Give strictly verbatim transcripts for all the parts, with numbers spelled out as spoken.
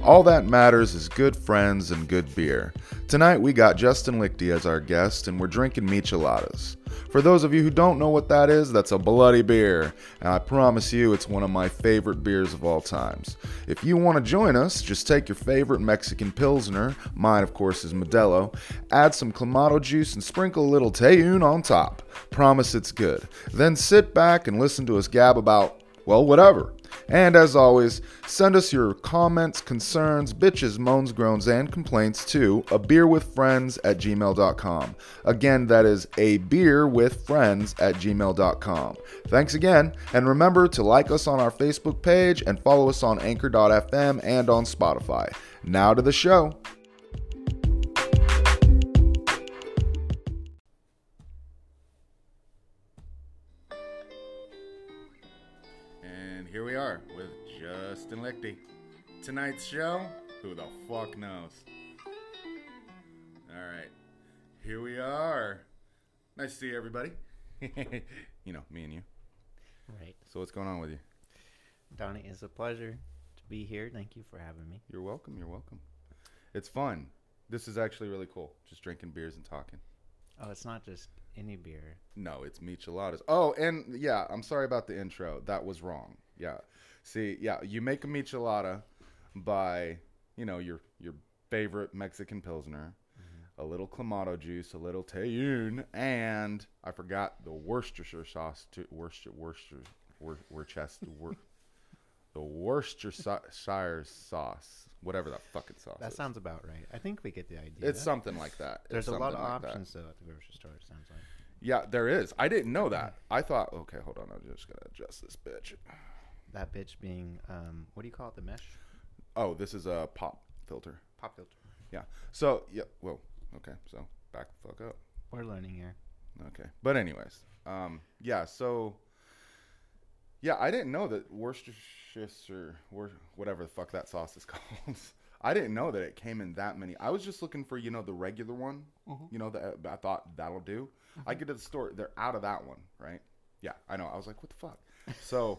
All that matters is good friends and good beer. Tonight we got Justin Lichty as our guest, and we're drinking micheladas. For those of you who don't know what that is, that's a bloody beer, and I promise you it's one of my favorite beers of all times. If you want to join us, just take your favorite Mexican Pilsner, mine of course is Modelo, add some Clamato juice and sprinkle a little Tejun on top. Promise it's good. Then sit back and listen to us gab about, well, whatever. And as always, send us your comments, concerns, bitches, moans, groans, and complaints to a beer with friends at gmail dot com. Again, that is a beer with friends at gmail dot com. Thanks again, and remember to like us on our Facebook page and follow us on anchor dot f m and on Spotify. Now to the show. Here we are with Justin Lichty. Tonight's show, who the fuck knows? Alright, here we are. Nice to see everybody. You know, me and you. Right. So what's going on with you? Donnie, it's a pleasure to be here. Thank you for having me. You're welcome, you're welcome. It's fun. This is actually really cool. Just drinking beers and talking. Oh, it's not just any beer. No, it's micheladas. Oh, and yeah, I'm sorry about the intro. That was wrong. Yeah. See, yeah, you make a michelada by, you know, your your favorite Mexican Pilsner, mm-hmm. a little Clamato juice, a little Tejun, and I forgot the Worcestershire sauce, too. Worcester, Worcester, Wor, Worcester, Wor, the Worcestershire sauce, whatever that fucking sauce That is. sounds about right. I think we get the idea. It's something like that. There's it's a lot of like options, that. though, at the grocery store, it sounds like. Yeah, there is. I didn't know that. I thought, okay, hold on. I'm just going to adjust this bitch. That bitch being, um, what do you call it, the mesh? Oh, this is a pop filter. Pop filter. Yeah. So, yeah, well, okay. So, back the fuck up. We're learning here. Okay. But anyways, um, yeah, so, yeah, I didn't know that Worcestershire, or whatever the fuck that sauce is called. I didn't know that it came in that many. I was just looking for, you know, the regular one. Mm-hmm. You know, that I thought that'll do. Mm-hmm. I get to the store. They're out of that one, right? Yeah, I know. I was like, what the fuck? So,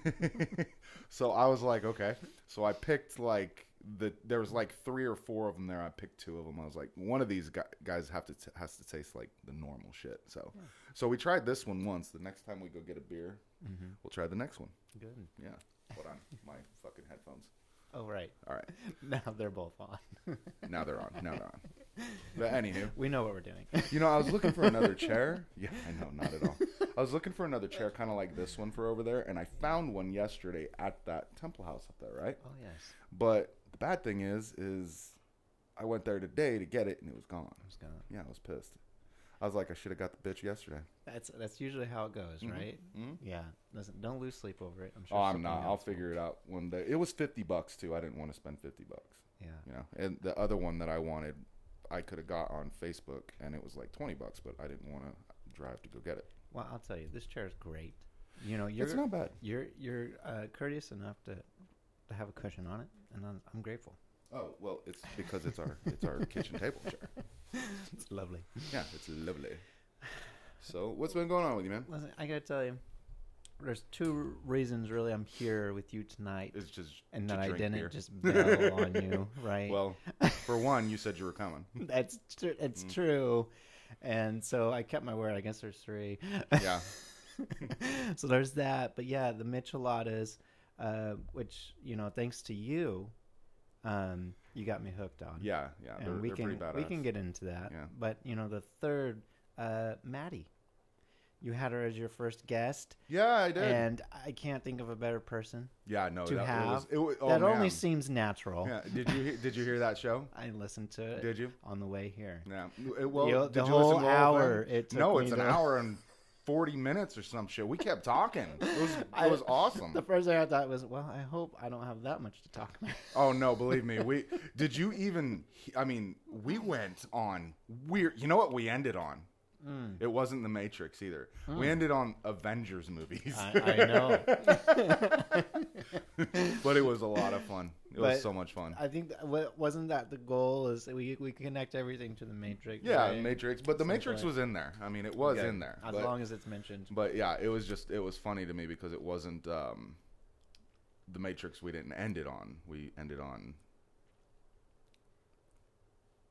so I was like, okay. So I picked like the there was like three or four of them there. I picked two of them. I was like, one of these guys have to t- has to taste like the normal shit. So, yeah. So we tried this one once. The next time we go get a beer, mm-hmm. we'll try the next one. Good. Yeah. Hold on, my fucking headphones. Oh right. All right. Now they're both on. Now they're on. Now they're on. But anywho, we know what we're doing. You know, I was looking for another chair. Yeah, I know, not at all. I was looking for another chair, kind of like this one for over there, and I found one yesterday at that Temple House up there, right? Oh yes. But the bad thing is, is I went there today to get it, and it was gone. It was gone. Yeah, I was pissed. I was like, I should have got the bitch yesterday. That's that's usually how it goes, mm-hmm. right? Mm-hmm. Yeah. Listen, don't lose sleep over it. I'm sure. Oh, I'm not. I'll figure it out one day. It was fifty bucks too. I didn't want to spend fifty bucks. Yeah. You know, and the other one that I wanted, I could have got on Facebook, and it was like twenty bucks, but I didn't want to drive to go get it. Well, I'll tell you, this chair is great. You know, you're it's not bad. You're you're uh, courteous enough to to have a cushion on it, and I'm, I'm grateful. Oh well, it's because it's our it's our kitchen table chair. It's lovely. Yeah, it's lovely. So, what's been going on with you, man? Listen, I gotta tell you, there's two reasons really I'm here with you tonight. It's just and that I didn't beer. just bail on you, right? Well, for one, you said you were coming. That's tr- it's mm. true, and so I kept my word. I guess there's three. Yeah. So there's that, but yeah, the micheladas, uh, which you know, thanks to you, um, you got me hooked on. Yeah, yeah, and they're, we they're can pretty badass. we can get into that. Yeah. But you know, the third, uh, Maddie. You had her as your first guest. Yeah, I did. And I can't think of a better person. Yeah, no, to that, have. It was, it was, oh, that man. only seems natural. Yeah. Did you he- did you hear that show? I listened to it. Did you? On the way here. Yeah. It, well, You know, did the you whole listen to the whole hour. thing? It took no, me it's an to- hour and forty minutes or some shit. We kept talking. It was it I- was awesome. The first thing I thought was, well, I hope I don't have that much to talk about. Oh no, believe me. We did you even? I mean, we went on weird. You know what we ended on? Mm. It wasn't The Matrix either. Mm. We ended on Avengers movies. I, I know. But it was a lot of fun. It but was so much fun. I think that, wasn't that the goal? Is we we connect everything to The Matrix? Yeah, right? Matrix. But The Some Matrix point. was in there. I mean, it was Okay. in there. As but, long as it's mentioned. But yeah, it was just it was funny to me because it wasn't um, The Matrix. We didn't end it on. We ended on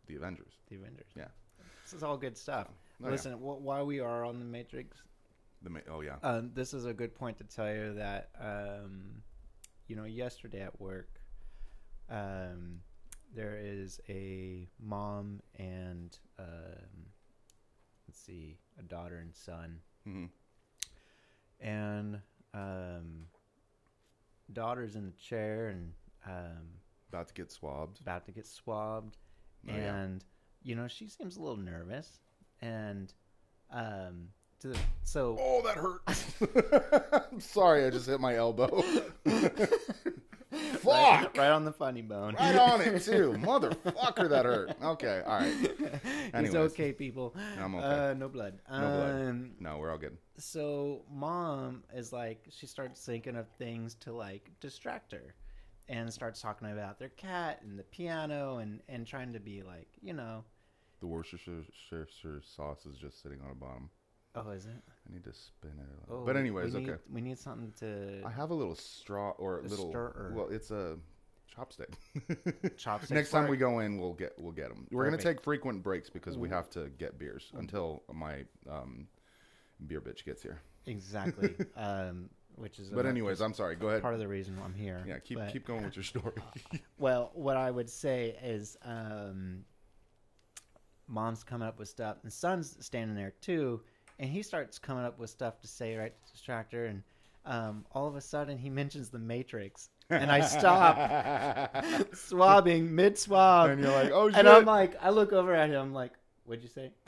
the Avengers. The Avengers. Yeah. This is all good stuff. Oh, Listen, yeah. wh- while we are on the Matrix, The ma- oh yeah. um, this is a good point to tell you that, um, you know, yesterday at work, um, there is a mom and um, let's see, a daughter and son, Mm-hmm. and um, daughter's in the chair and um, About to get swabbed. about to get swabbed, Oh, yeah. and you know she seems a little nervous, and um, to the, so Oh, that hurt. I'm sorry, I just hit my elbow. Fuck! right, right on the funny bone, Right on it too, motherfucker. That hurt. Okay, all right. He's Anyways. okay, people. I'm okay. Uh, no blood. No blood. Um, No, we're all good. so mom is like, she starts thinking of things to like distract her, and starts talking about their cat and the piano and and trying to be like, you know. The Worcestershire sauce is just sitting on the bottom. Oh, is it? I need to spin it. A Oh, little. But anyways, we need, okay. we need something to I have a little straw or A little. stirrer. Well, it's a chopstick. chopstick. Next time we go in, we'll get we'll get them. We're gonna Perfect. take frequent breaks because we have to get beers until my um, beer bitch gets here. Exactly. um, which is. But another- anyways, I'm sorry. Go ahead. part of the reason I'm here. Yeah, keep But- keep going with your story. Well, what I would say is, um, mom's coming up with stuff, and son's standing there too, and he starts coming up with stuff to say right to distract her, and um, all of a sudden he mentions the Matrix, and I stop swabbing mid swab, And you're like, oh shit. and I'm like, I look over at him, I'm like, what'd you say?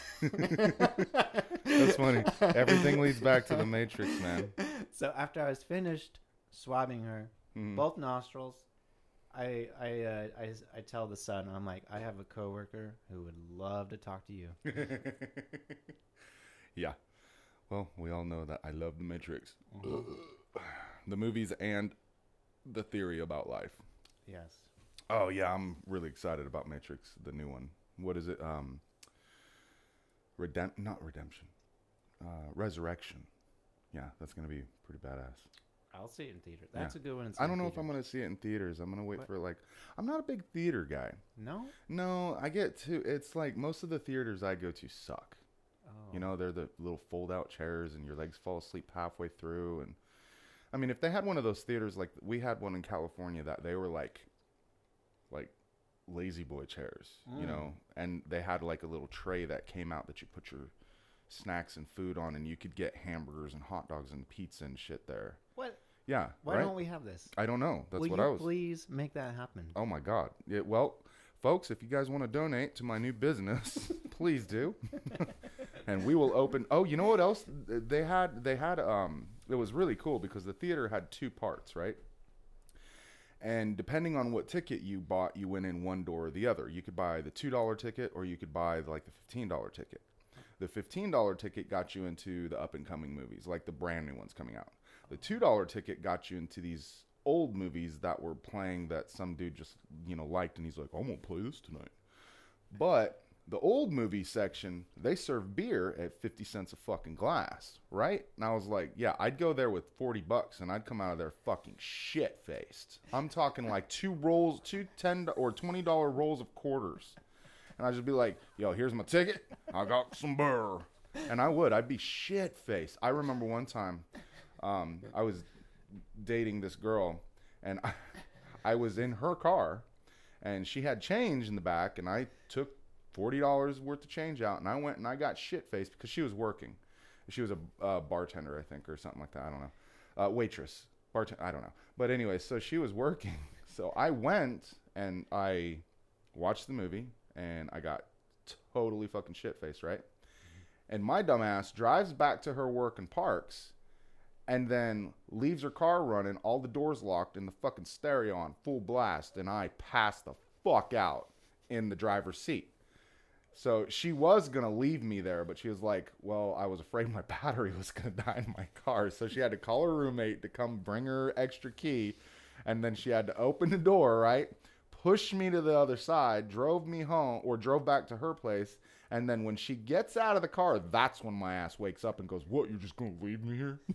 That's funny. Everything leads back to the Matrix, man. So after I was finished swabbing her, Mhm. both nostrils, I I, uh, I I tell the son, I'm like, I have a coworker who would love to talk to you. Yeah. Well, we all know that I love the Matrix. The movies and the theory about life. Yes. Oh yeah, I'm really excited about Matrix, the new one. What is it? Um, Redemp not redemption, uh, resurrection. Yeah, that's gonna be pretty badass. I'll see it in theater. That's Yeah. a good one. I don't know if I'm gonna see it in theaters. I'm gonna wait What? for like. I'm not a big theater guy. No. No, I get to. It's like most of the theaters I go to suck. Oh. You know, they're the little fold-out chairs, and your legs fall asleep halfway through. And I mean, if they had one of those theaters, like we had one in California, that they were like, like lazy boy chairs, you Mm. know, and they had like a little tray that came out that you put your snacks and food on, and you could get hamburgers and hot dogs and pizza and shit there. What? Yeah, Why right? don't we have this? I don't know. That's Will what you I was. please make that happen? Oh my God. Yeah, well, folks, if you guys want to donate to my new business, please do. And we will open. Oh, you know what else? They had, they had, um, it was really cool because the theater had two parts, right? And depending on what ticket you bought, you went in one door or the other. You could buy the two dollar ticket or you could buy like the fifteen dollar ticket. The fifteen dollar ticket got you into the up and coming movies, like the brand new ones coming out. The two dollar ticket got you into these old movies that were playing that some dude just, you know, liked, and he's like, I'm gonna play this tonight. But the old movie section, they serve beer at fifty cents a fucking glass, right? And I was like, yeah, I'd go there with forty bucks and I'd come out of there fucking shit faced. I'm talking like two rolls, two ten or twenty dollar rolls of quarters. And I'd just be like, yo, here's my ticket. I got some beer. And I would. I'd be shit faced. I remember one time um, I was dating this girl, and I, I was in her car, and she had change in the back, and I took forty dollars worth of change out, and I went and I got shit faced because she was working. She was a uh, bartender, I think, or something like that. I don't know. Uh, waitress. Bartender. I don't know. But anyway, so she was working. So I went and I watched the movie, and I got totally fucking shit faced, right? And my dumbass drives back to her work and parks, and then leaves her car running, all the doors locked, and the fucking stereo on full blast, and I passed the fuck out in the driver's seat. So she was going to leave me there, but she was like, well, I was afraid my battery was going to die in my car. So she had to call her roommate to come bring her extra key, and then she had to open the door, right? Pushed me to the other side, drove me home, or drove back to her place, and then when she gets out of the car, that's when my ass wakes up and goes, what, you're just going to leave me here?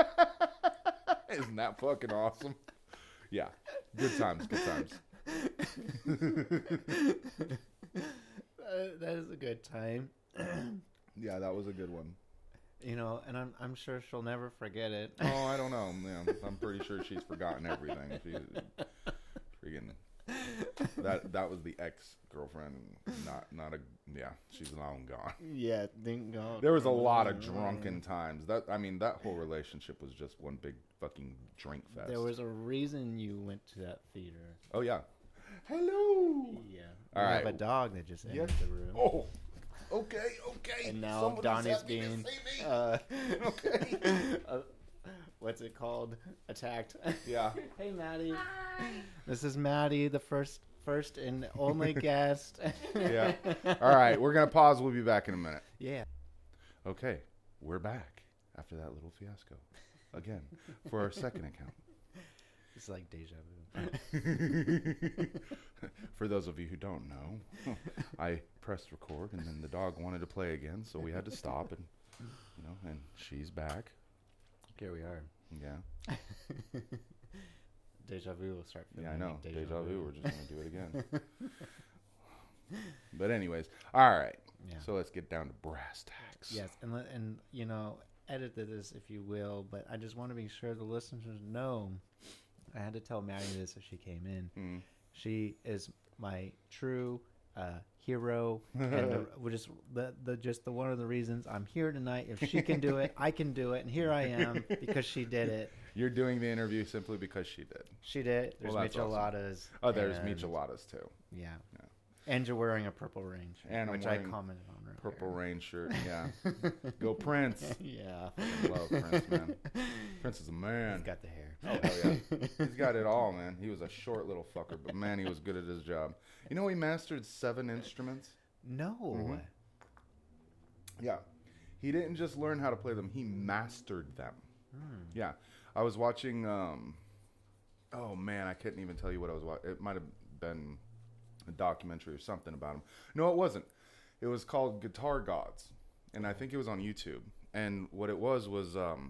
Isn't that fucking awesome? Yeah, good times, good times. Uh, that is a good time. Yeah, that was a good one. You know, and I'm I'm sure she'll never forget it. Oh, I don't know. Man, I'm pretty sure she's forgotten everything. She, freaking that that was the ex girlfriend, not not a yeah. She's long gone. Yeah, thank God. There was a lot of drunken times. That I mean, that whole relationship was just one big fucking drink fest. There was a reason you went to that theater. Oh yeah. Hello. Yeah. All we right. have a dog that just entered Yes. the room. Oh. Okay. Okay. And now Somebody's Donnie's happy to being, see me. uh, Okay. uh, what's it called? Attacked. Yeah. Hey, Maddie. This is Maddie, the first, first and only guest. Yeah. All right. We're gonna pause. We'll be back in a minute. Yeah. Okay. We're back after that little fiasco again for our second account. It's like deja vu. For those of you who don't know, I pressed record and then the dog wanted to play again, so we had to stop and you know, and she's back. Here we are. Yeah. Deja vu will start. Yeah, I feeling know. like Deja, deja vu. We're just gonna do it again. But anyways, all right. Yeah. So let's get down to brass tacks. Yes, and le- and you know, edit this if you will, but I just want to be sure the listeners know. I had to tell Maddie this as she came in. Mm. She is my true uh, hero, and the, we're just the, the just the one of the reasons I'm here tonight. If she can do it, I can do it, and here I am because she did it. You're doing the interview simply because she did. She did it. There's Well, that's awesome. micheladas. Oh, there's and- micheladas too. Yeah. Yeah. And you're wearing a purple rain shirt, And I'm which I wearing commented on. Right Purple there. Rain shirt. Yeah. Go Prince. Yeah. I love Prince, man. Prince is a man. He's got the hair. Oh, hell yeah. He's got it all, man. He was a short little fucker, but man, he was good at his job. You know, he mastered seven instruments. No. Mhm. Yeah. He didn't just learn how to play them, he mastered them. Hmm. Yeah. I was watching, um, oh man, I couldn't even tell you what I was watching. It might have been a documentary or something about him. No, it wasn't. It was called Guitar Gods. And I think it was on YouTube. And what it was was, um,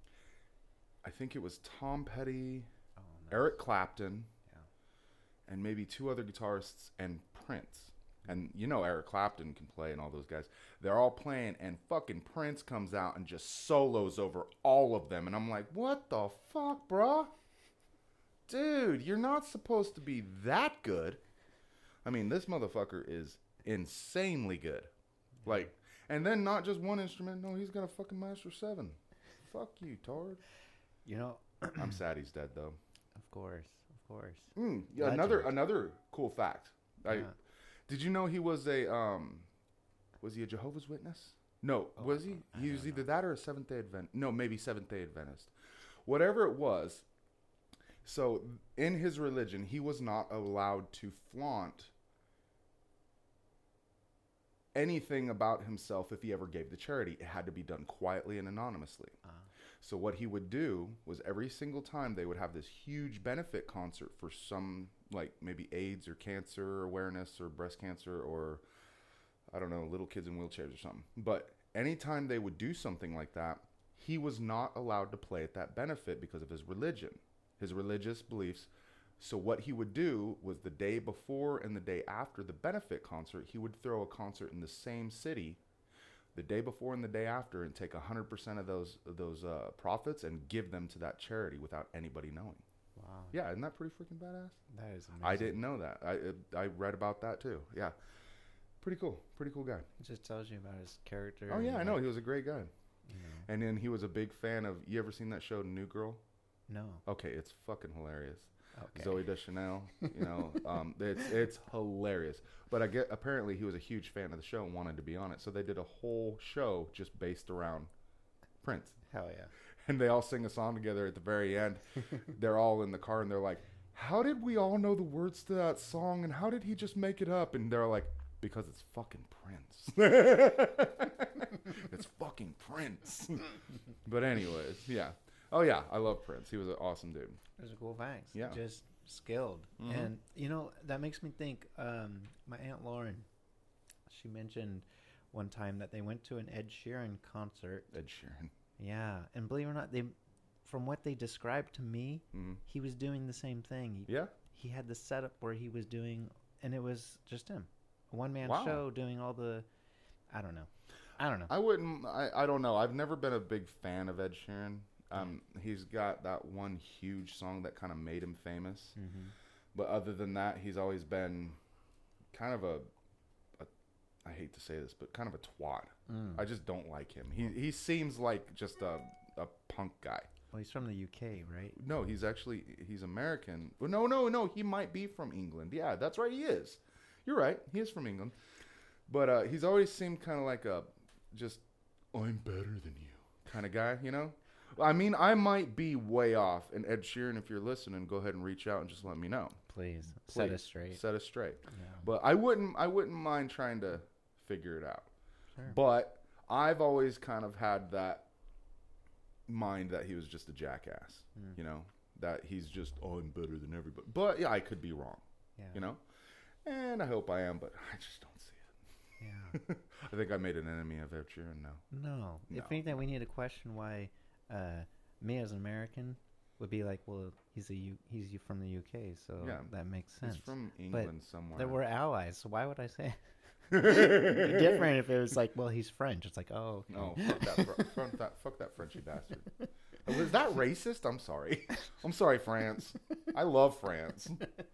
I think it was Tom Petty, Oh, no. Eric Clapton, Yeah. and maybe two other guitarists and Prince. And you know Eric Clapton can play and all those guys. They're all playing and fucking Prince comes out and just solos over all of them. And I'm like, what the fuck, bruh? Dude, you're not supposed to be that good. I mean, this motherfucker is insanely good. Like, and then not just one instrument. No, he's got a fucking master seven. Fuck you, Tard. You know, I'm sad he's dead, though. of course, of course. Mm, yeah, another Legend. another cool fact. I, Yeah. Did you know he was a um, was he a Jehovah's Witness? No, Oh, was he? I He was don't either that or a Seventh Day Adventist. No, maybe Seventh Day Adventist. Whatever it was. So in his religion, he was not allowed to flaunt anything about himself if he ever gave to charity. It had to be done quietly and anonymously. Uh, So what he would do was every single time they would have this huge benefit concert for some, like maybe AIDS or cancer awareness or breast cancer or, I don't know, little kids in wheelchairs or something. But anytime they would do something like that, he was not allowed to play at that benefit because of his religion, his religious beliefs. So what he would do was the day before and the day after the benefit concert, he would throw a concert in the same city the day before and the day after and take one hundred percent of those those uh, profits and give them to that charity without anybody knowing. wow. Yeah, isn't that pretty freaking badass? That is amazing. I didn't know that. I it, I read about that too. Yeah, pretty cool. Pretty cool guy. It just tells you about his character. Oh yeah, and, I know. like, He was a great guy. you know. And then he was a big fan of. You ever seen that show New Girl? No. Okay, it's fucking hilarious. Okay. Zoe Deschanel, you know, um, it's it's hilarious. But I get apparently he was a huge fan of the show and wanted to be on it, so they did a whole show just based around Prince. Hell yeah. And they all sing a song together at the very end. They're all in the car and they're like, "How did we all know the words to that song? And how did he just make it up?" And they're like, "Because it's fucking Prince." It's fucking Prince. But anyways, yeah. Oh yeah, I love Prince. He was an awesome dude. Those are cool facts. Yeah. Just skilled. Mhm. And, you know, that makes me think, um, my Aunt Lauren, she mentioned one time that they went to an Ed Sheeran concert. Ed Sheeran. Yeah. And believe it or not, they, from what they described to me, Mhm. he was doing the same thing. He, Yeah. he had the setup where he was doing, and it was just him, a one man Wow. show doing all the. I don't know. I don't know. I wouldn't. I, I don't know. I've never been a big fan of Ed Sheeran. Um, he's got that one huge song that kind of made him famous. Mm-hmm. But other than that, he's always been kind of a, a. I hate to say this, but kind of a twat. Mm. I just don't like him. He he seems like just a a punk guy. Well, he's from the U K, right? No, he's actually he's American. Well, no, no, no. He might be from England. Yeah, that's right. He is. You're right. He is from England. But uh, he's always seemed kind of like a just I'm better than you kind of guy. You know. I mean, I might be way off. And Ed Sheeran, if you're listening, go ahead and reach out and just let me know. Please, set Please, us straight. Set us straight. Yeah. But I wouldn't. I wouldn't mind trying to figure it out. Sure. But I've always kind of had that mind that he was just a jackass. Mm. You know, that he's just oh, I'm better than everybody. But yeah, I could be wrong. Yeah. You know, and I hope I am, but I just don't see it. Yeah. I think I made an enemy of Ed Sheeran now. No. No. If anything, we need to question why uh, me as an American would be like, well, he's a U- he's from the U K, so Yeah. that makes sense. He's from England somewhere. That we're allies, so why would I say? It'd be different if it was like, well, he's French. It's like, oh, okay. No, fuck that, fr- fuck that, fuck that Frenchy bastard. Was that racist? I'm sorry. I'm sorry, France. I love France.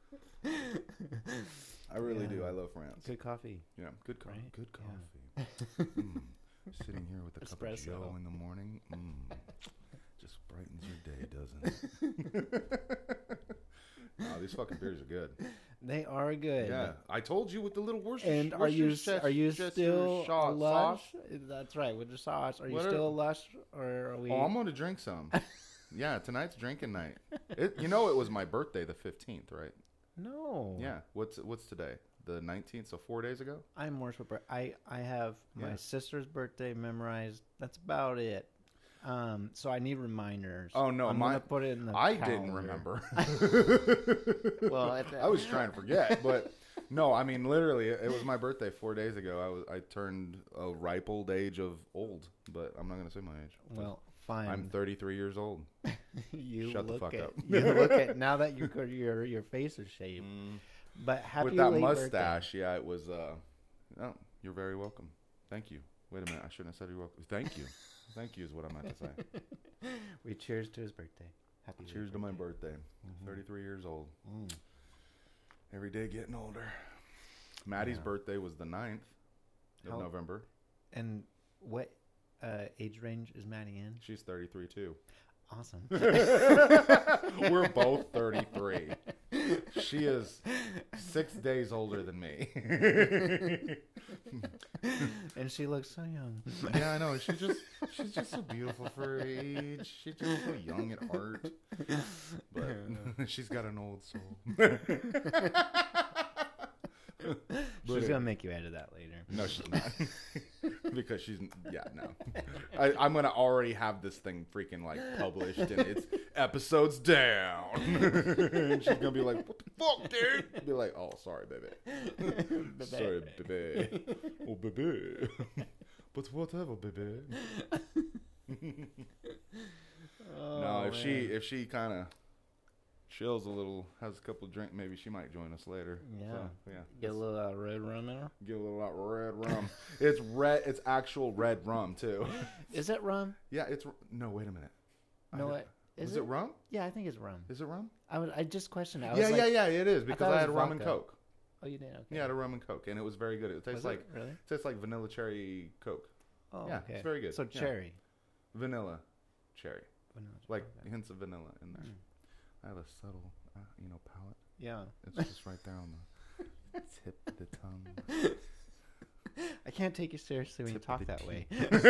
I really Yeah. do. I love France. Good coffee. Yeah, good coffee. Right? Good Yeah. coffee. Mm. Sitting here with a cup of Espresso. Joe in the morning. Mm. Just brightens your day, doesn't it? No, these fucking beers are good. They are good. Yeah, I told you with the little Worcester. And are you Worcestershire- are you Worcestershire still shot lush? sauce. That's right, with the sauce. Are you What are- still lush, or are we? Oh, I'm gonna drink some. Yeah, tonight's drinking night. It, you know, it was my birthday, the fifteenth, right? No. Yeah. What's what's today? The nineteenth. So four days ago. I'm worse with. bir- I I have my Yeah. sister's birthday memorized. That's about it. Um, so I need reminders. Oh no, I'm my gonna put it in the. I didn't calendar. remember. Well, at the- I was trying to forget, but no, I mean literally, it was my birthday four days ago. I was I turned a ripe old age of old, but I'm not gonna say my age. Well, fine. I'm thirty-three years old. you Shut the look fuck at, up. You look at now that your your your face is shaved. But happy With that late mustache, yeah, it was. Uh, oh, you're very welcome. Thank you. Wait a minute, I shouldn't have said you're welcome. Thank you. Thank you is what I meant to say. birthday. We cheers to his birthday. Happy late Cheers to my birthday. birthday. Mhm. thirty-three years old. Mm. Every day getting older. Maddie's Yeah. birthday was the ninth of How- November. And what uh, age range is Maddie in? She's thirty-three too. Awesome. We're both thirty-three. She is six days older than me. And she looks so young. Yeah, I know. She's just she's just so beautiful for her age. She's just so young at heart. But she's got an old soul. She's gonna make you edit that later. No, she's not. Because she's yeah, no. I, I'm gonna already have this thing freaking like published and it's episodes down. And she's gonna be like, "What the fuck, dude?" Be like, "Oh, sorry, baby. Sorry, baby. Oh, baby. But whatever, baby." Oh, No, if she man. if she kind of chills a little, has a couple of drinks, maybe she might join us later. Yeah. So, yeah. Get a little uh, red rum in her. Get a little out red rum. It's red. It's actual red rum too. Is it rum? Yeah, it's no. Wait a minute. I No, don't- what? Is Is it rum? Yeah, I think it's rum. Is it rum? I would. I just questioned. It. I was Yeah, like, yeah, yeah. It is thought because it I had was rum and vodka. coke. Oh, you did. Okay. Yeah, I had a rum and coke, and it was very good. It tastes Was like it? Really? tastes like vanilla cherry coke. Oh, Yeah, okay. it's very good. So Yeah. cherry. Vanilla cherry, Vanilla like okay. hints of vanilla in there. Mm. I have a subtle, uh, you know, palate. Yeah. It's just right there on the tip of the tongue. I can't take you seriously when you Tip of talk the that way.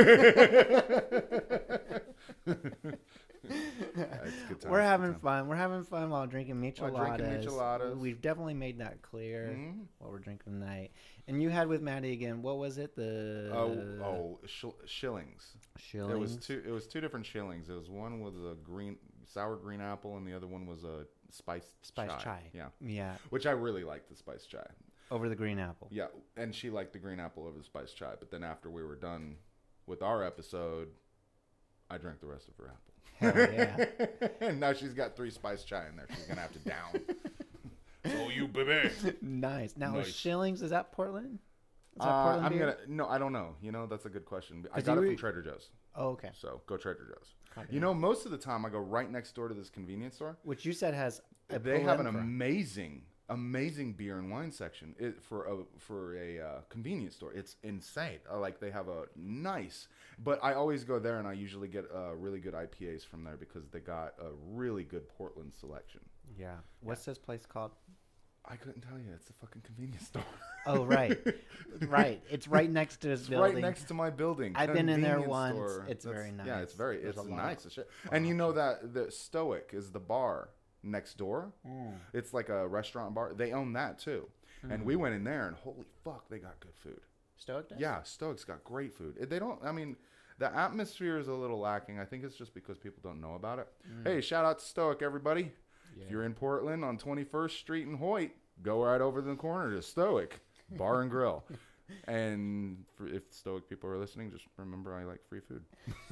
It's good times, We're good having times. fun. We're having fun while drinking micheladas. While drinking micheladas. We've definitely made that clear Mhm. what we're drinking tonight. And you had with Maddie again. What was it? The Oh, oh, sh- shillings. shillings. It was two. It was two different shillings. It was one was a green, sour green apple, and the other one was a spiced Spice chai. chai. Yeah, Yeah, which I really liked the spiced chai. over the green apple. Yeah, and she liked the green apple over the spiced chai. But then after we were done with our episode, I drank the rest of her apple. Hell yeah. And now she's got three spiced chai in there. She's gonna have to down. Oh, you baby. Nice. Now, Nice. Shillings, is that Portland? Is that Uh, Portland I'm beer? gonna no, I don't know. You know, that's a good question. I 'Cause got you it were- from Trader Joe's. Oh, okay. So go Trader Joe's. Copy You that. know, most of the time I go right next door to this convenience store. Which you said has a They have an Polenka. amazing, amazing beer and wine section it, for a for a uh, convenience store. It's insane. Uh, like they have a nice, but I always go there and I usually get uh, really good I P As from there because they got a really good Portland selection. Yeah. What's this place called? I couldn't tell you. It's a fucking convenience store. Oh, right. Right. It's right next to this It's building. right next to my building. I've been in there Convenience once. store. It's That's- very Yeah, nice. it's very, There's it's a lot. nice as shit. And you know that the Stoic is the bar next door. Mm. It's like a restaurant bar. They own that too. And we went in there and holy fuck, they got good food. Stoic does? Yeah, Stoic's got great food. They don't, I mean, the atmosphere is a little lacking. I think it's just because people don't know about it. Hey, shout out to Stoic, everybody. Yeah. If you're in Portland on twenty-first Street in Hoyt, go right over to the corner to Stoic Bar and Grill. And for, if Stoic people are listening, just remember I like free food.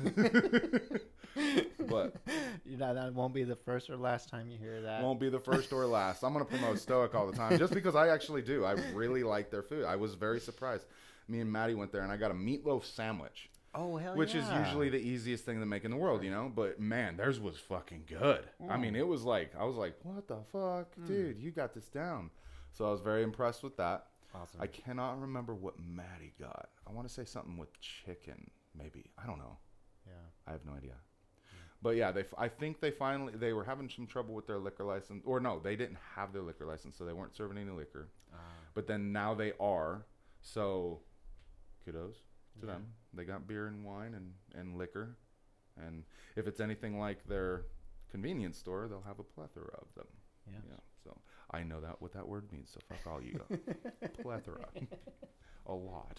But You know, that won't be the first or last time you hear that. won't be the first or last. I'm going to promote Stoic all the time just because I actually do. I really like their food. I was very surprised. Me and Maddie went there and I got a meatloaf sandwich. Oh, hell Which yeah. is usually the easiest thing to make in the world, you know? But man, theirs was fucking good. I mean, it was like, I was like, what the fuck? Dude, you got this down. So I was very impressed with that. Awesome. I cannot remember what Maddie got. I want to say something with chicken, maybe. I don't know. Yeah. I have no idea. But yeah, they. f- I think they finally, they were having some trouble with their liquor license. Or no, they didn't have their liquor license, so they weren't serving any liquor. Uh, But then now they are. So kudos to Yeah. them. They got beer and wine and, and liquor. And if it's anything like their convenience store, they'll have a plethora of them. yeah. Yeah. So I know that what that word means. So fuck all you. Plethora. A lot.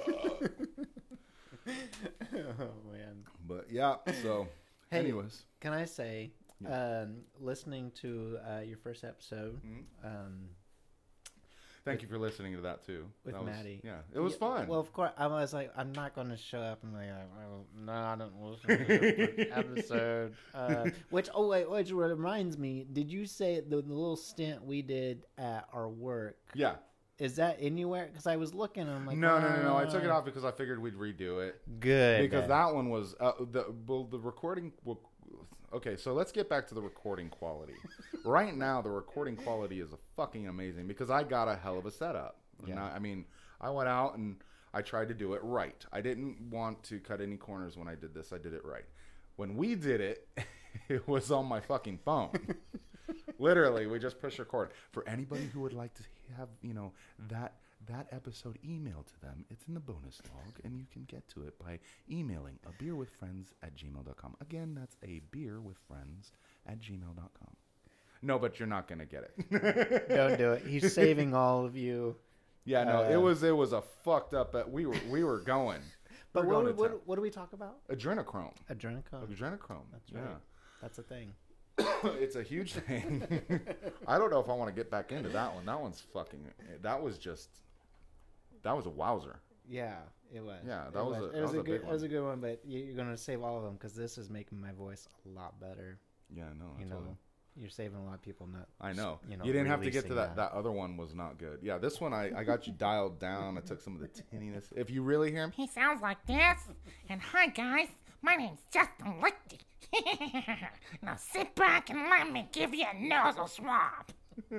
Oh, man. But yeah. So Hey, anyways. Can I say, um, listening to uh, your first episode Mhm. um, Thank you for listening to that too. with That was- Maddie. Yeah. It was Yeah, fun. Well, of course, I was like, I'm not going to show up and be like, well, no, I don't listen to this episode. Uh, which, oh, wait, which reminds me, did you say the, the little stint we did at our work, yeah. is that anywhere? Because I was looking, and I'm like, no, no, no, no. I took it uh, off because I figured we'd redo it. Good. Because that one was uh, the well, the recording. Well, okay, so let's get back to the recording quality. Right now, the recording quality is fucking amazing because I got a hell of a setup. Yeah. And I, I mean, I went out and I tried to do it right. I didn't want to cut any corners when I did this. I did it right. When we did it, it was on my fucking phone. Literally, we just push record. For anybody who would like to have, you know, that that episode emailed to them, it's in the bonus log, and you can get to it by emailing a beer with friends at gmail dot com. Again, that's a beer with friends at gmail dot com. No, but you're not going to get it. Don't do it. He's saving all of you. Yeah, no, Uh, it was it was a fucked up, uh, we were we were going. But we were what, going to what, town. what do we talk about? Adrenochrome. Adrenochrome. Adrenochrome. That's right. That's a thing. Yeah. It's a huge thing. I don't know if I want to get back into that one. That one's fucking, that was just, that was a wowzer. Yeah, it was. Yeah, that it was a- It that was was a a good. big It was a one. good one, but you- you're gonna save all of them because this is making my voice a lot better. Yeah, no, You I know, totally- you're saving a lot of people. Not. I know. You You, know, didn't have to get to releasing that. that. That other one was not good. Yeah, this one I, I got you dialed down. I took some of the tinniness. If you really hear him, He sounds like this. And hi, guys. My name's Justin Lichty. Now sit back and let me give you a nasal swab.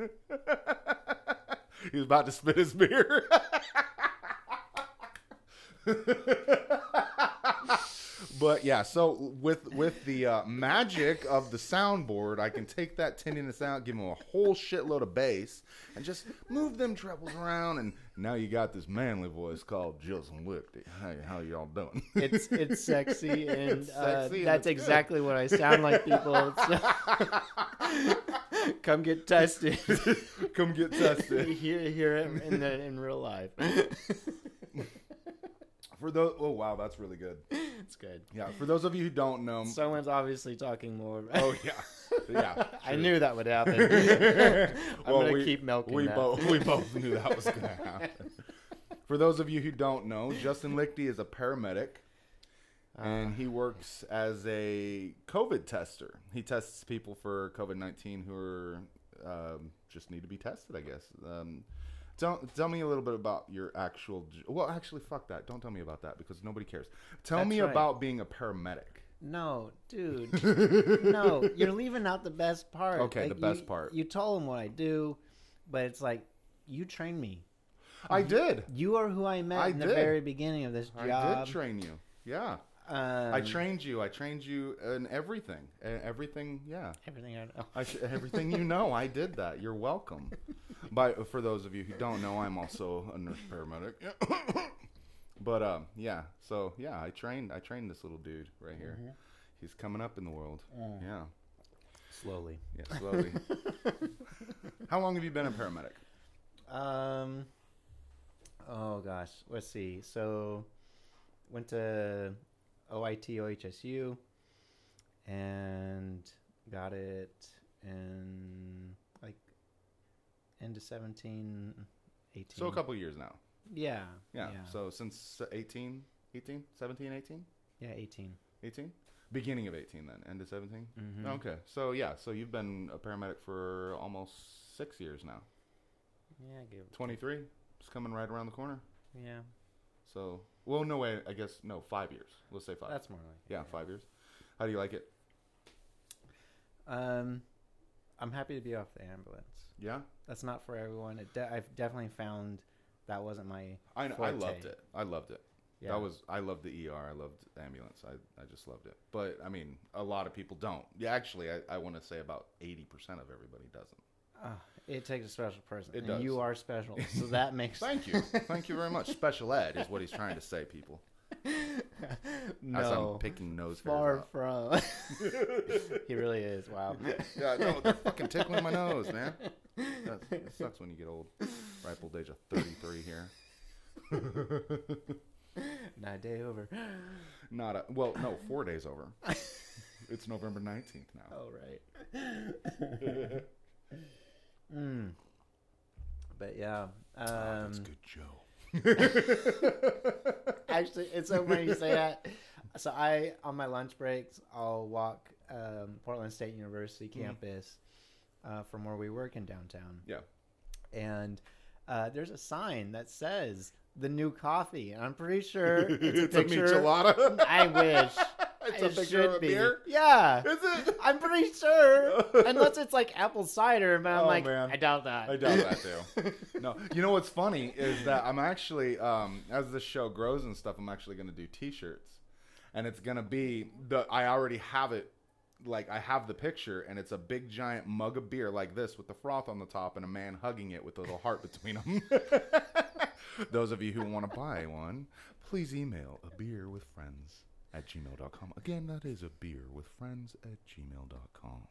he was about to spit his beer. But yeah, so with with the uh, magic of the soundboard, I can take that tinniness out, give him a whole shitload of bass, and just move them trebles around, and now you got this manly voice called Justin Lichty. Hey, how y'all doing? It's it's sexy and It's uh, sexy and that's it's good. exactly what I sound like, people. So- come get tested. Come get tested. hear hear it in the in real life. For those, oh wow, that's really good. It's good. Yeah, for those of you who don't know, Someone's obviously talking more. oh yeah, yeah. I true. knew that would happen. I'm Well, gonna we- keep milking We that. both we both knew that was gonna happen. For those of you who don't know, Justin Lichty is a paramedic. and he works as a COVID tester. He tests people for COVID nineteen who are um, just need to be tested, I guess. Um, tell, tell me a little bit about your actual... j- Well, actually, fuck that. Don't tell me about that because nobody cares. Tell That's me right. about being a paramedic. No, dude. No, you're leaving out the best part. Okay, the best you, part. You told him what I do, but it's like, you trained me. I did. You are who I met I in the did. very beginning of this I job. did train you. Yeah. Um, I trained you. I trained you in everything. Uh, Everything, yeah. everything I know. I sh- everything you know, I did that. You're welcome. By for those of you who don't know, I'm also a nurse paramedic. But um, yeah. So yeah, I trained. I trained this little dude right here. Mm-hmm. He's coming up in the world. Mm. Yeah. Slowly. Yeah. Slowly. How long have you been a paramedic? Um. Oh gosh, let's see. So, went to O I T O H S U, and got it in like end of seventeen, eighteen. So a couple years now. Yeah. Yeah. Yeah. So since eighteen, eighteen, seventeen, eighteen, yeah, eighteen. eighteen? Beginning of eighteen then. End of seventeen? Mm-hmm. Okay. So yeah, so you've been a paramedic for almost six years now. Yeah, I give. twenty-three. It's coming right around the corner. Yeah, So, well, no way. I guess no. Five years. Let's say five. that's more like. it, yeah, five years. How do you like it? Um, I'm happy to be off the ambulance. Yeah, That's not for everyone. It de- I've definitely found that wasn't my. I know, I forte. loved it. I loved it. Yeah. That was I loved the E R. I loved the ambulance. I, I just loved it. But I mean, a lot of people don't. Yeah, actually, I, I want to say about eighty percent of everybody doesn't. Uh, it takes a special person. It and does. You are special, so that makes. Thank you. Thank you very much. Special ed is what he's trying to say, people. As I'm No, picking nose hairs far out. from. He really is. Wow. Yeah, no, they're fucking tickling my nose, man. That's, it sucks when you get old. Ripe old age of thirty-three here. Not a day over. Not a, well, no, four days over. It's November nineteenth now. Oh right. mm. But yeah. Um, Oh, that's good, Joe. Actually, it's so funny you say that. So I, on my lunch breaks, I'll walk um, Portland State University campus uh, from where we work in downtown. Yeah. And uh, there's a sign that says the new coffee, and I'm pretty sure it's, It's a a picture. michelada. I wish. It's It a picture should of a be. beer. Yeah. Is it? I'm pretty sure. Unless it's like apple cider, but I'm Oh, like, man. I doubt that. I doubt that too. No, you know what's funny is that I'm actually, um, as this show grows and stuff, I'm actually going to do T-shirts, and it's going to be the. I already have it, like I have the picture, and it's a big giant mug of beer like this with the froth on the top and a man hugging it with a little heart between them. Those of you who want to buy one, please email a beer with friends at gmail dot com. Again, that is a beer with friends at gmail dot com.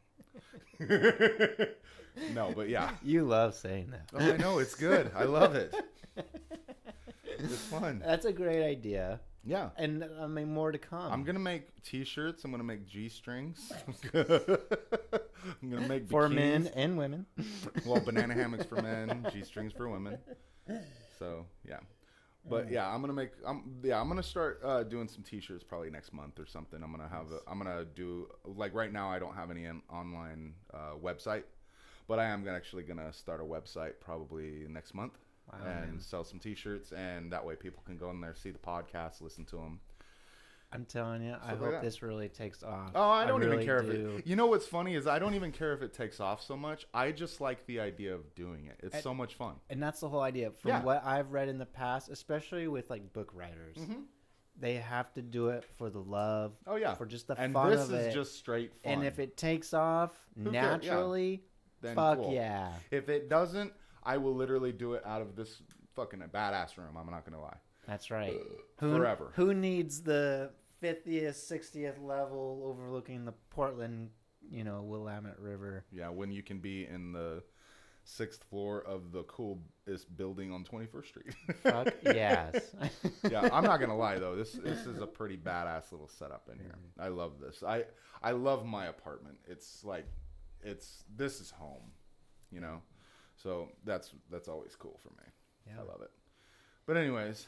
No, but yeah. You love saying that. Oh, I know, it's good. I love it. It's fun. That's a great idea. Yeah. And I mean, more to come. I'm going to make T-shirts. I'm going to make G-strings. I'm going to make for bikinis. men and women. Well, banana hammocks for men, G-strings for women. So, yeah. But yeah, I'm gonna make. I'm yeah, I'm gonna start uh, doing some T-shirts probably next month or something. I'm gonna have. A, I'm gonna do like right now. I don't have any an online uh, website, but I am gonna actually gonna start a website probably next month Wow, and man. sell some T-shirts, and that way people can go in there, see the podcast, listen to them. I'm telling you, I Stuff like hope that. this really takes off. Oh, I don't really even care do. if it. You know what's funny is I don't even care if it takes off so much. I just like the idea of doing it. It's And- so much fun. And that's the whole idea. From Yeah. what I've read in the past, especially with like book writers, Mhm. they have to do it for the love. Oh yeah, For just the and fun this of is it. just straight fun. And if it takes off Who cares? Yeah. naturally, Then fuck cool. yeah. If it doesn't, I will literally do it out of this fucking badass room. I'm not gonna lie. That's right. Who, Forever. Who needs the fiftieth, sixtieth level overlooking the Portland, you know, Willamette River? Yeah, when you can be in the sixth floor of the coolest building on twenty-first Street. Fuck yes. Yeah, I'm not gonna lie though. This this is a pretty badass little setup in here. I love this. I I love my apartment. It's like it's this is home, you know. So that's that's always cool for me. Yeah. I love it. But anyways,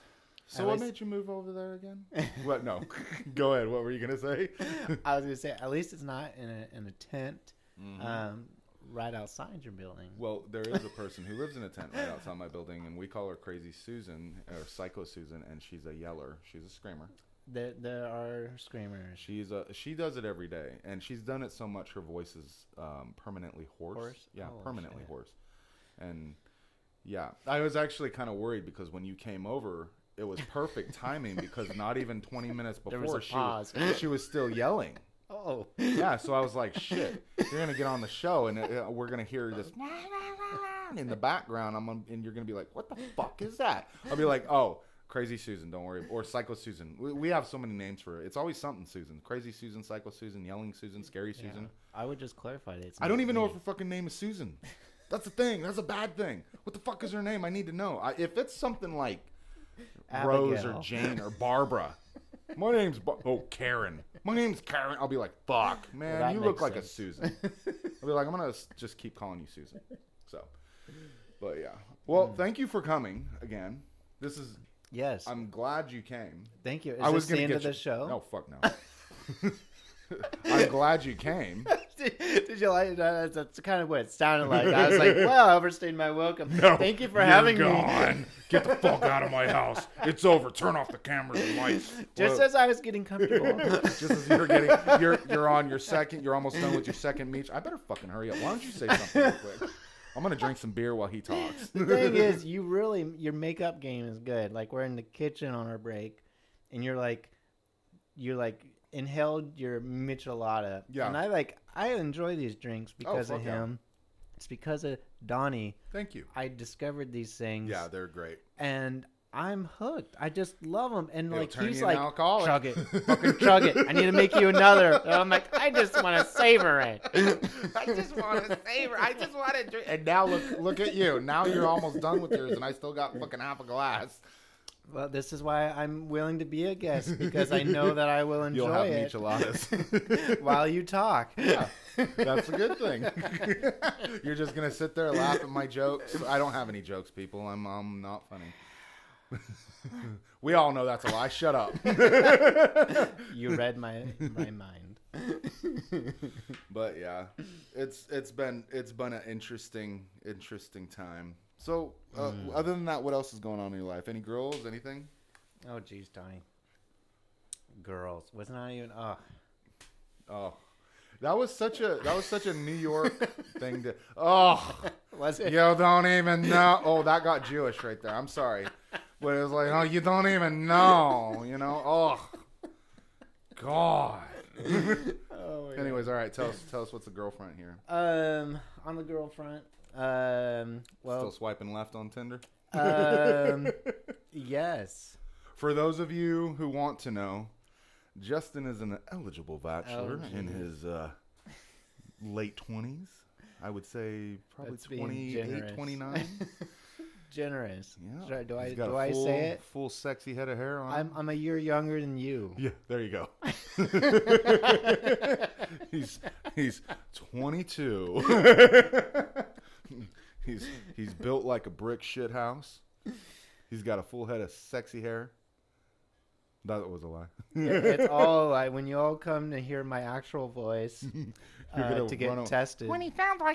So At what least- made you move over there again? What? No. Go ahead. What were you gonna say? I was gonna say at least it's not in a in a tent, Mhm. um, right outside your building. Well, there is a person who lives in a tent right outside my building, and we call her Crazy Susan or Psycho Susan, and she's a yeller. She's a screamer. There there are screamers. She's a she does it every day, and she's done it so much her voice is um, permanently hoarse. Hoarse? Yeah, Oh, permanently shit. hoarse. And yeah, I was actually kind of worried because when you came over, it was perfect timing because not even twenty minutes There before was a she was, pause. she was still yelling. Oh, Yeah, so I was like, shit, you're gonna get on the show and uh, we're gonna hear this in the background. I'm gonna, and you're gonna be like, what the fuck is that? I'll be like, oh. Crazy Susan, don't worry. Or Psycho Susan. We, we have so many names for it. It's always something Susan. Crazy Susan, Psycho Susan, Yelling Susan, Scary yeah. Susan. I would just clarify that. It's I don't not even know me. if her fucking name is Susan. That's the thing. That's a bad thing. What the fuck is her name? I need to know. I, if it's something like Rose or Abigail. Jane or Barbara. My name's Bar- oh Karen. My name's Karen. I'll be like, fuck, man, that you look makes like sense. a Susan. I'll be like, I'm gonna s- just keep calling you Susan. So, but yeah. Well, Hmm. thank you for coming again. This is. Yes. I'm glad you came. Thank you. Is I was this the gonna end get of the you- show? No, fuck no. I'm glad you came. did, did you like that? That's kind of what it sounded like. I was like, well, I overstayed my welcome. No, Thank you for you're having me. gone. Get the fuck out of my house. It's over. Turn off the cameras and lights. Just Well, as I was getting comfortable. just as you're getting, you're you're on your second. You're almost done with your second meat. I better fucking hurry up. Why don't you say something real quick? I'm gonna drink some beer while he talks. The thing is, you really your makeup game is good. Like we're in the kitchen on our break, and you're like, you're like inhaled your michelada. Yeah. And I like I enjoy these drinks because of fuck yeah. him. It's because of Donnie. Thank you. I discovered these things. Yeah, they're great. And I'm hooked. I just love them. And It'll like turn he's you like, an alcoholic. chug it, fucking chug it. I need to make you another. And I'm like, I just want to savor it. I just want to savor. I just want to drink. And now look, look at you. Now you're almost done with yours, and I still got fucking half a glass. Well, this is why I'm willing to be a guest because I know that I will enjoy You'll have it micheladas. while you talk. Yeah, that's a good thing. You're just gonna sit there and laugh at my jokes. I don't have any jokes, people. I'm I'm not funny. We all know that's a lie. Shut up. You read my my mind. But yeah, it's it's been it's been an interesting interesting time. So uh, Mm. other than that, what else is going on in your life? Any girls? Anything? Oh, geez, Donnie. Girls. Was not even. Oh, Oh, that was such a that was such a New York thing to. Oh, was it? you don't even know. Oh, that got Jewish right there. I'm sorry, but it was like, oh, you don't even know. You know. Oh, God. Oh, my Anyways, all right. Tell us tell us what's the girlfriend here. God. Um, on the girl front. Um, well, Still swiping left on Tinder. um, yes. For those of you who want to know, Justin is an eligible bachelor Oh, in geez. his uh, late twenties. I would say probably That's being twenty-eight, generous. twenty-nine. Generous. Yeah. Should I- do I He's got do a I full, say it? Full sexy head of hair on. I'm I'm a year younger than you. Yeah, there you go. he's he's twenty-two. he's he's built like a brick shit house. He's got a full head of sexy hair. That was a lie. It- it's all like when you all come to hear my actual voice You're uh, gonna to get run o- tested. When he sounds like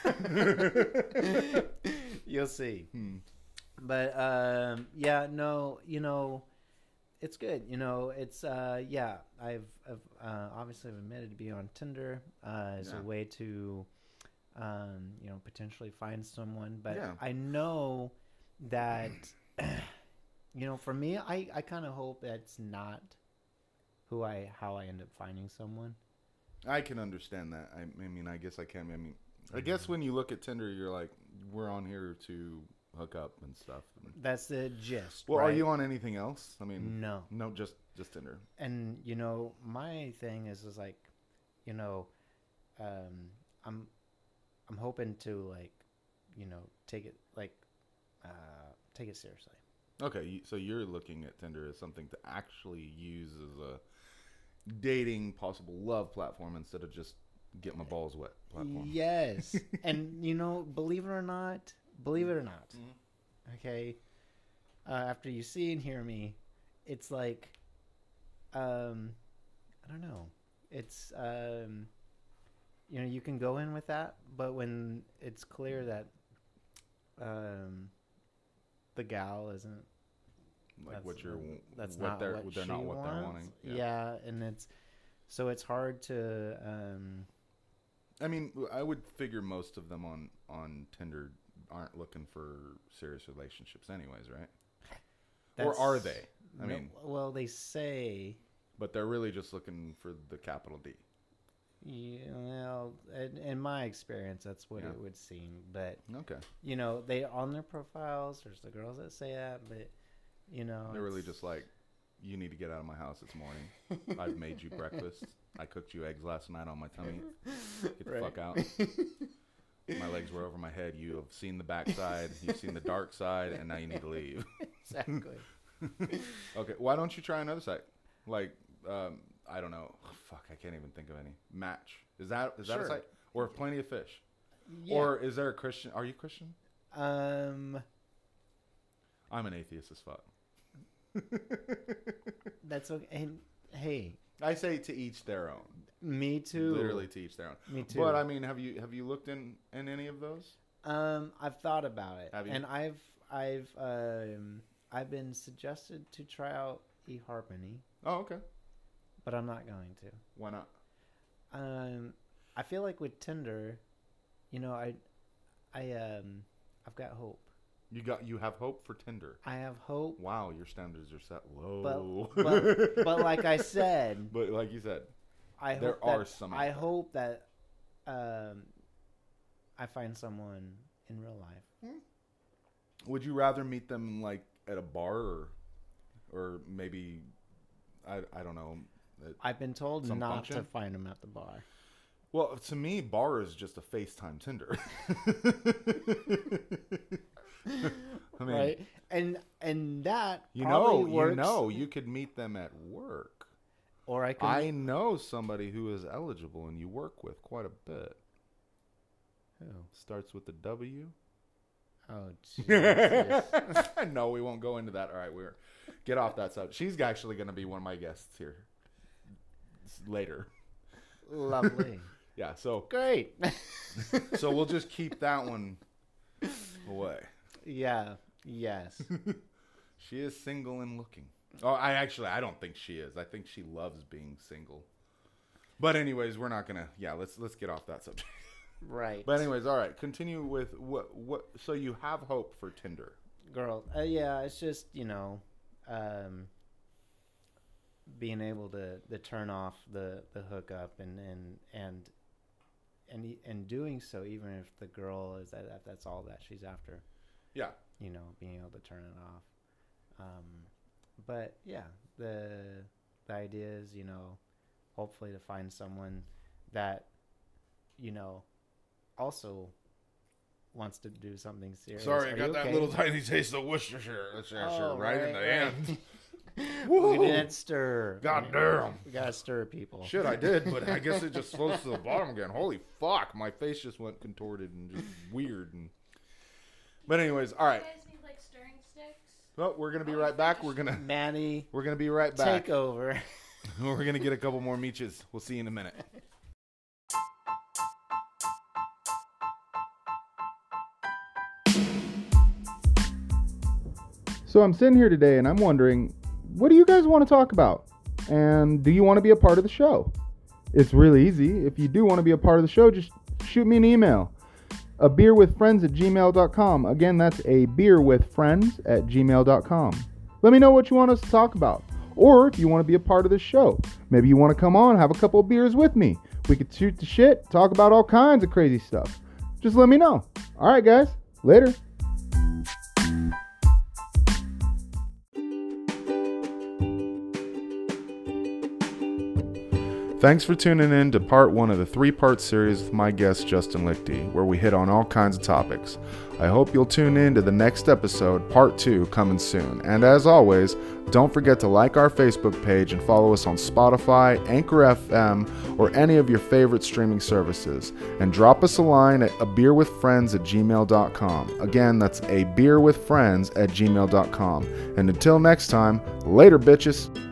this. You'll see. Hmm. But um, yeah, no, you know, it's good. You know, it's uh, yeah. I've, I've uh, obviously I've admitted to be on Tinder uh, as Yeah. a way to, um, you know, potentially find someone. But Yeah. I know that, you know, for me, I, I kind of hope that's not who I how I end up finding someone. I can understand that. I, I mean, I guess I can. I mean, I guess when you look at Tinder, you're like, we're on here to hook up and stuff. That's the gist. Well, are right? you on anything else? I mean, No. no, just just Tinder. And you know, my thing is is like, you know, um, I'm I'm hoping to like, you know, take it like, uh, take it seriously. Okay, you- so you're looking at Tinder as something to actually use as a dating, possible love platform instead of just get my balls wet platform. Yes, and you know, believe it or not, believe it or not, Mhm. okay, uh, after you see and hear me, it's like, um, I don't know. It's, um, you know, you can go in with that, but when it's clear that um, the gal isn't Like that's, what you're, that's what not they're, what they're she not what wants. they're wanting. Yeah. and it's so it's hard to. Um, I mean, I would figure most of them on on Tinder aren't looking for serious relationships, anyways, right? Or that's- are they? I no- mean, well, they say. but they're really just looking for the capital D. Yeah, well, in, in my experience, that's what Yeah. it would seem. But Okay, you know, they on their profiles. There's the girls that say that, but you know, they're really it's- just like, you need to get out of my house this morning. I've made you breakfast. I cooked you eggs last night on my tummy. Get the Right. fuck out. My legs were over my head. You have seen the backside. You've seen the dark side, and now you need to leave. exactly. Okay, why don't you try another site? Like, um, I don't know. Fuck, I can't even think of any. Match. Is that is that Sure. a site? Or Plenty of Fish? Yeah. Or is there a Christian? Are you Christian? um, I'm an atheist as fuck. that's okay. And, hey, I say to each their own. me too. Literally to each their own. Me too. But I mean, have you have you looked in in any of those? Um, I've thought about it, Have you? and I've I've um I've been suggested to try out eHarmony, Oh, okay. but I'm not going to. Why not? Um, I feel like with Tinder, you know, I, I um, I've got hope. You got you have hope for Tinder. I have hope, Wow, your standards are set low. but but, but like I said, But like you said, I there hope are that, some. I out there. hope that um, I find someone in real life. Would you rather meet them like at a bar or, or maybe, I I don't know. at- I've been told Some not function? to find them at the bar. Well, to me, bar is just a FaceTime Tinder. I mean, Right, and and that you probably know, works, you know, you could meet them at work. or I could. I know somebody who is eligible and you work with quite a bit. Who? Starts with the W. Oh, Jesus. No, we won't go into that. All right, we're get off that subject. She's actually going to be one of my guests here s- later. Lovely. Yeah, so Great. so we'll just keep that one away. Yeah. Yes. She is single and looking. Oh, I actually I don't think she is. I think she loves being single. But anyways, we're not gonna. Yeah, let's let's get off that subject. Right. But anyways, all right. Continue with what what. So you have hope for Tinder. Girl. Uh, yeah. It's just you know, um, being able to, to turn off the, the hookup and and and and e- and doing so, even if the girl is that if that's all that she's after. Yeah. You know, being able to turn it off. Um, but yeah, the the idea is, you know, hopefully to find someone that, you know, also wants to do something serious. Sorry, I Are got you that okay? little tiny taste of Worcestershire, Worcestershire Oh, right, in the right, end. Look Woo! at that stir. God damn. We gotta stir people. Shit, I did, but I guess it just floats to the bottom again. Holy fuck, my face just went contorted and just weird. And but anyways, all right. You guys need like stirring sticks? Well, we're gonna be right back. We're gonna Manny, we're gonna be right back. take over. We're gonna get a couple more meaches. We'll see you in a minute. So I'm sitting here today and I'm wondering, what do you guys want to talk about? And do you want to be a part of the show? It's really easy. If you do want to be a part of the show, just shoot me an email. A beer with friends at gmail dot com. Again, that's a beer with friends at gmail dot com. Let me know what you want us to talk about. Or if you want to be a part of the show. Maybe you want to come on, have a couple of beers with me. We could shoot the shit, talk about all kinds of crazy stuff. Just let me know. All right, guys. Later. Thanks for tuning in to part one of the three-part series with my guest Justin Lichty, where we hit on all kinds of topics. I hope you'll tune in to the next episode, part two, coming soon. And as always, don't forget to like our Facebook page and follow us on Spotify, Anchor F M, or any of your favorite streaming services. And drop us a line at a beer with friends at gmail dot com. Again, that's a beer with friends at gmail dot com. And until next time, later bitches!